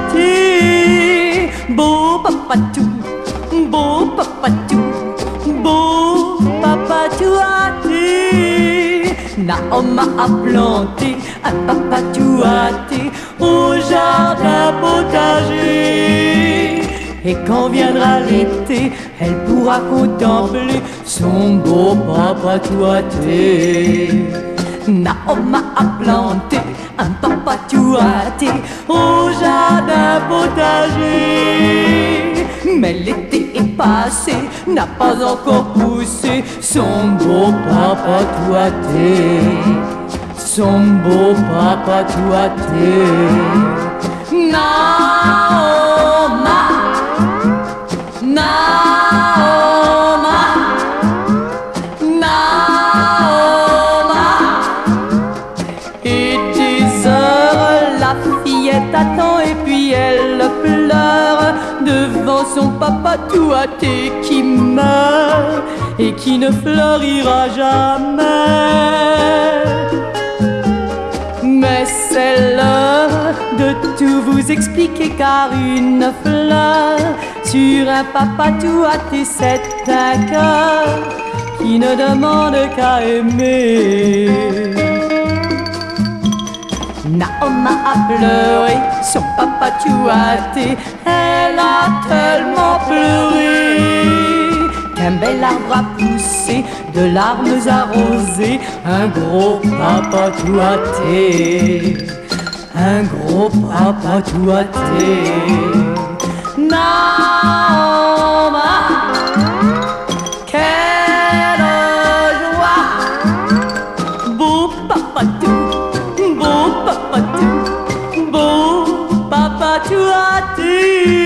beau papatou, beau papatou, beau papatouaté. Naoma a planté un papatouaté au jardin potager. Et quand viendra l'été, elle pourra contempler son beau papatouaté. Naoma a planté un papatouaté au jardin potager. Mais l'été est passé, n'a pas encore poussé son beau papatouaté. Son beau papatouaté. Naoma, Naoma, Naoma. Et des heures, la fillette attend et puis elle pleure devant son papatouaté qui meurt et qui ne fleurira jamais. Mais c'est l'heure de tout vous expliquer, car une fleur sur un papatouaté, c'est un cœur qui ne demande qu'à aimer. Naoma a pleuré son papatouaté, elle a tellement pleuré qu'un bel arbre a poussé, de larmes arrosées, un gros papatouaté, un gros papatouaté. Naoma, quelle joie, beau papatou, beau papatou, beau papatouaté.